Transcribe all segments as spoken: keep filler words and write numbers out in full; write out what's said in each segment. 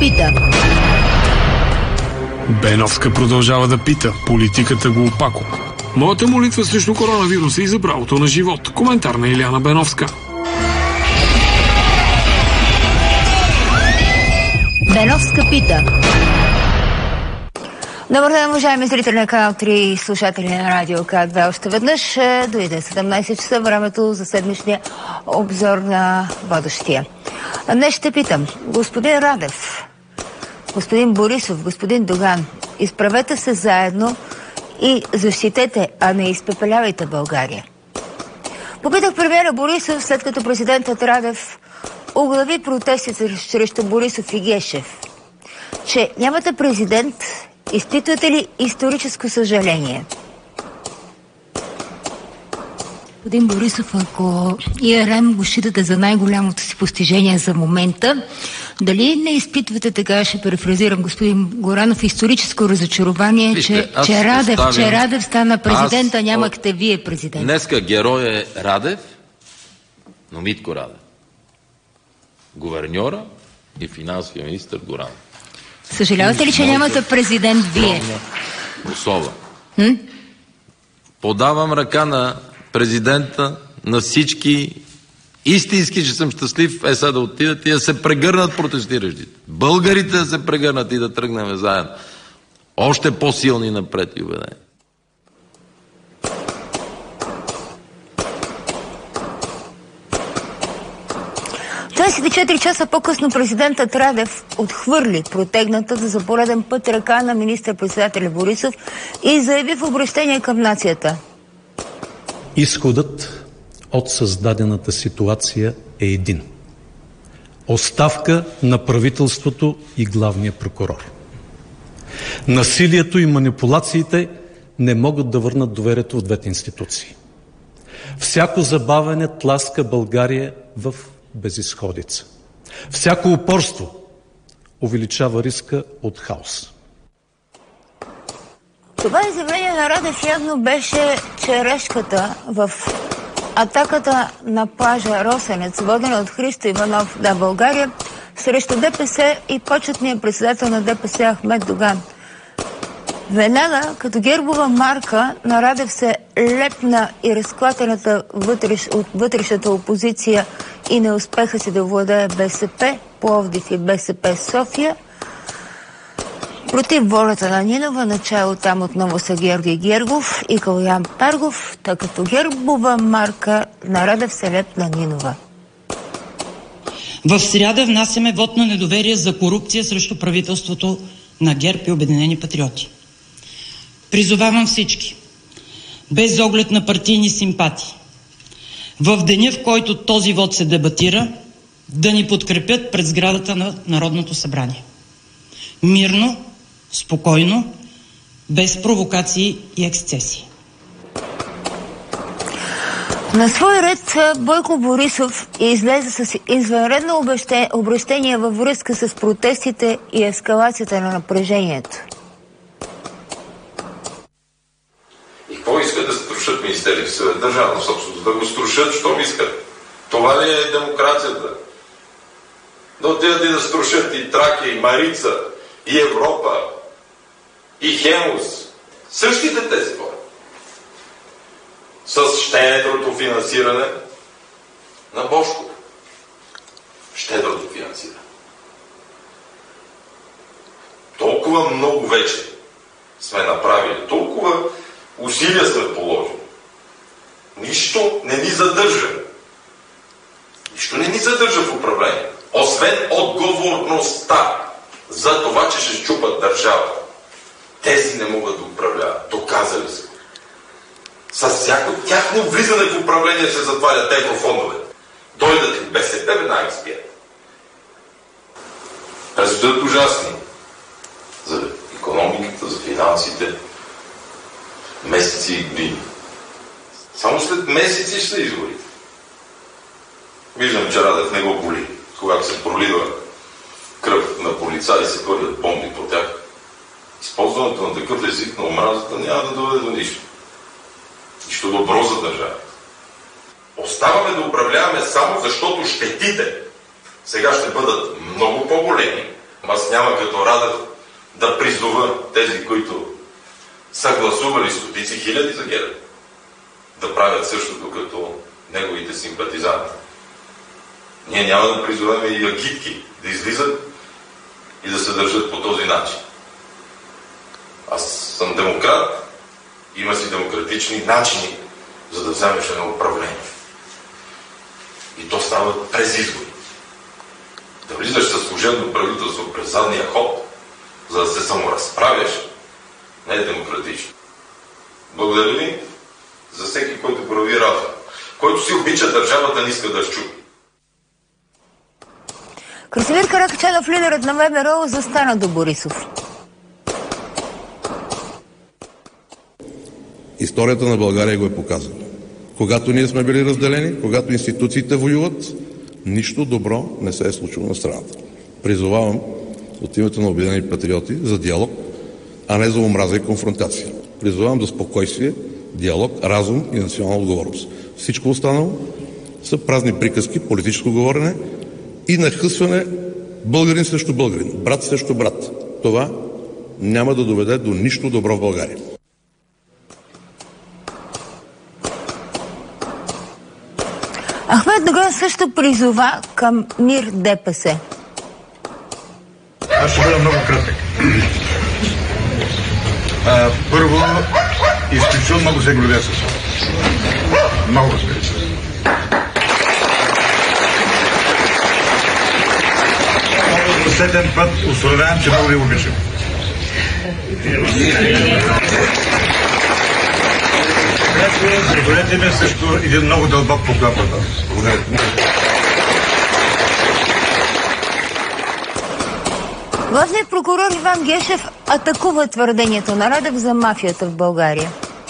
пита. Беновска продължава да пита. Политиката го опако. Моята молитва срещу коронавируса и за правото на живот. Коментар на Илияна Беновска. Беновска пита. Добър ден, уважаеми зрители на канал три и слушатели на Радио К две. Още веднъж дойде седемнайсет часа, времето за седмичния обзор на водещия. Днес ще питам, господин Радев, господин Борисов, господин Доган, изправете се заедно и защитете, а не изпепелявайте България. Попитах премиера Борисов, след като президентът Радев оглави протестите срещу Борисов и Гешев, че нямате президент. Изпитвате ли историческо съжаление? Господин Борисов, ако ИРМ го считате за най-голямото си постижение за момента, дали не изпитвате, така ще перефразирам господин Горанов, историческо разочарование, Вижте, че, че, Радев, оставим... че Радев стана президента, аз... нямахте вие президент? Днеска герой е Радев, но Митко Радев. Гуверньора и финансовия министър Горанов. Съжалявате ли, че нямате президент вие? Особа. Хм? Подавам ръка на президента, на всички. Истински, че съм щастлив е сега да отидат и да се прегърнат протестиращите. Българите да се прегърнат и да тръгнем заедно. Още по-силни напред и убедени. двайсет и четири часа по-късно президентът Радев отхвърли протегната за пореден път ръка на министър-председателя Борисов и заяви в обръщение към нацията. Изходът от създадената ситуация е един. Оставка на правителството и главния прокурор. Насилието и манипулациите не могат да върнат доверието в двете институции. Всяко забавяне тласка България в безизходица. Всяко упорство увеличава риска от хаос. Това изявление на Радев явно беше черешката в атаката на плажа Росенец, водена от Христо Иванов на България, срещу ДПС и почетния председател на ДПС Ахмед Доган. Веднага, като гербова марка, на Радев се лепна и разклатената вътреш, от вътрешната опозиция и неуспеха си да владее БСП, Пловдив и БСП София. Против волята на Нинова, начало там отново са Георги Гергов и Калоян Пергов, тъй като гербова марка на Радев се лепна Нинова. В сряда внасяме вод на недоверие за корупция срещу правителството на ГЕРБ и Обединени патриоти. Призовавам всички, без оглед на партийни симпатии, в деня, в който този вод се дебатира, да ни подкрепят пред сградата на Народното събрание. Мирно, спокойно, без провокации и ексцесии. На свой ред Бойко Борисов излезе с извънредно обращение във връзка с протестите и ескалацията на напрежението. И какво искат да струшат Министерски съвет, държавна собственост? Да го струшат, щом искат. Това ли е демокрацията? Да отидат и да струшат и Тракия, и Марица, и Европа, и Хемус. Същите тези хора. С щедрото финансиране на Божков. Щедрото финансиране. Толкова много вече сме направили, толкова усилия сме положили. Нищо не ни задържа. Нищо не ни задържа в управление. Освен отговорността за това, че ще счупат държавата. Тези не могат да управляват. Доказали се. С всяко тяхно влизане в управление се затварят еврофондове. Дойдат ли БСП, веднага спият. Предстоят ужасни за икономиката, за финансите месеци и години. Само след месеци ще са изборите. Виждам, че Радев не го боли. Когато се пролива кръв на полицаи и се хвърлят бомби по тях. Използването на такъв език на омразата няма да доведе до нищо. Нищо добро за държавата. Оставаме да управляваме само защото щетите сега ще бъдат много по-големи, Аз няма като Радев да призова тези, които са гласували стотици хиляди за ГЕРБ, да правят същото като неговите симпатизанти. Ние няма да призовем и агитки да излизат и да се държат по този начин. Аз съм демократ, има си демократични начини, за да вземеш едно управление. И то става през избори. Да влизаш със служебно правителство през задния ход, за да се саморазправяш, не е демократично. Благодаря ви за всеки, който прояви разум. Който си обича държавата, не иска да щупи. Красимир Каракачанов, лидерът на ВМРО, застана до Борисов. Историята на България го е показала. Когато ние сме били разделени, когато институциите воюват, нищо добро не се е случило на страната. Призовавам от името на Обединени патриоти за диалог, а не за омраза и конфронтация. Призовавам за спокойствие, диалог, разум и национална отговорност. Всичко останало са празни приказки, политическо говорене и нахъсване българин срещу българин, брат срещу брат. Това няма да доведе до нищо добро в България. Ахмед Доган също призова към мир ДПС. Аз ще бъда много кратък. А, първо, изключително много се гордя с това. Много разбира се. Последен път установявам, че много ви обичам. Пригодете ме също един много дълбок поклон. Благодаря. Главният прокурор Иван Гешев атакува твърдението на Радев за мафията в България.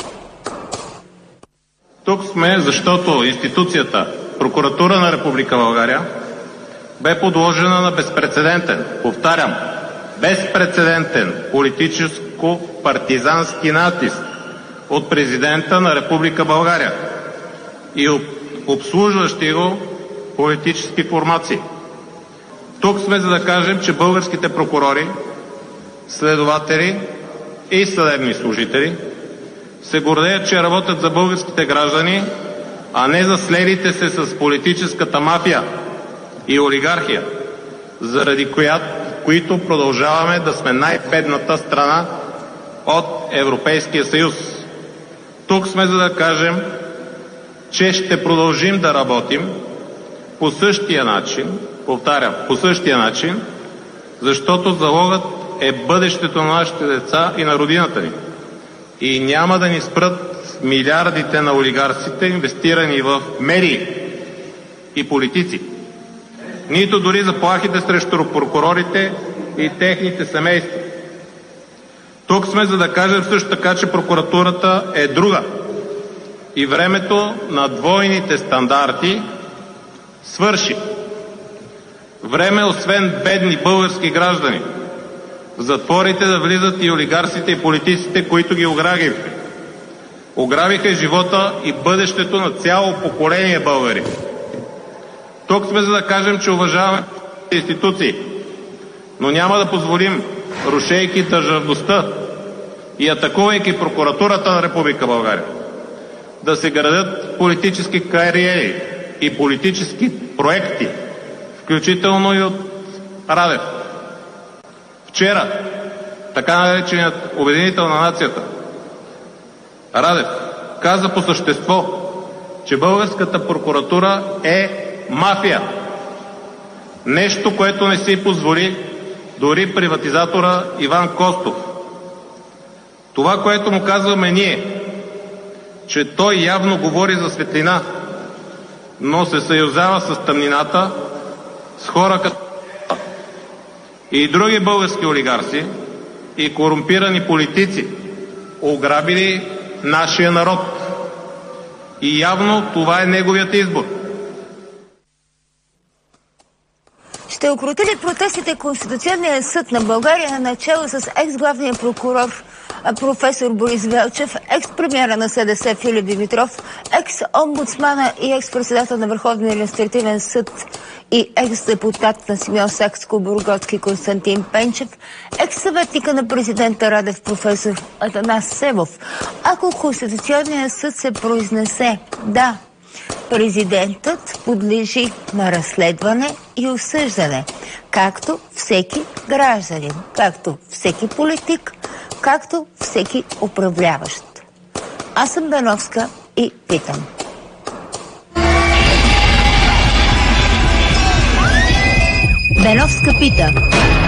Тук сме, защото институцията Прокуратура на Република България бе подложена на безпрецедентен, повтарям, безпрецедентен политическо-партизански натиск от президента на Република България и от обслужващи го политически формации. Тук сме, за да кажем, че българските прокурори, следователи и съдебни служители се гордеят, че работят за българските граждани, а не за следите се с политическата мафия и олигархия, заради която, които продължаваме да сме най-бедната страна от Европейския съюз. Тук сме, за да кажем, че ще продължим да работим по същия начин, повтарям, по същия начин, защото залогът е бъдещето на нашите деца и на родината ни. И няма да ни спрат милиардите на олигарсите, инвестирани в медии и политици. Нито дори заплахите срещу прокурорите и техните семейства. Тук сме, за да кажем също така, че прокуратурата е друга. И времето на двойните стандарти свърши. Време, освен бедни български граждани, в затворите да влизат и олигарсите и политиците, които ги ограбиха. Ограбиха живота и бъдещето на цяло поколение българи. Тук сме, за да кажем, че уважаваме институции, но няма да позволим, рушейки държавността и атакувайки прокуратурата на Република България, да се градят политически кариери и политически проекти, включително и от Радев. Вчера, така нареченият обединител на нацията, Радев, каза по същество, че българската прокуратура е мафия. Нещо, което не си позволи дори приватизатора Иван Костов. Това, което му казваме ние, че той явно говори за светлина, но се съюзава с тъмнината, с хора като и други български олигарси и корумпирани политици, ограбили нашия народ. И явно това е неговият избор. Ще укрути ли протестите Конституционния съд на България начало с екс-главния прокурор професор Борис Велчев, екс-премиера на СДС Филип Димитров, екс-омбудсмана и екс-председател на Върховния административен съд и екс-депутат на Симеон Сакско-Бурготски Константин Пенчев, екс-съветника на президента Радев професор Атанас Семов. Ако Конституционният съд се произнесе да, президентът подлежи на разследване и осъждане, както всеки гражданин, както всеки политик, както всеки управляващ. Аз съм Беновска и питам. Беновска пита.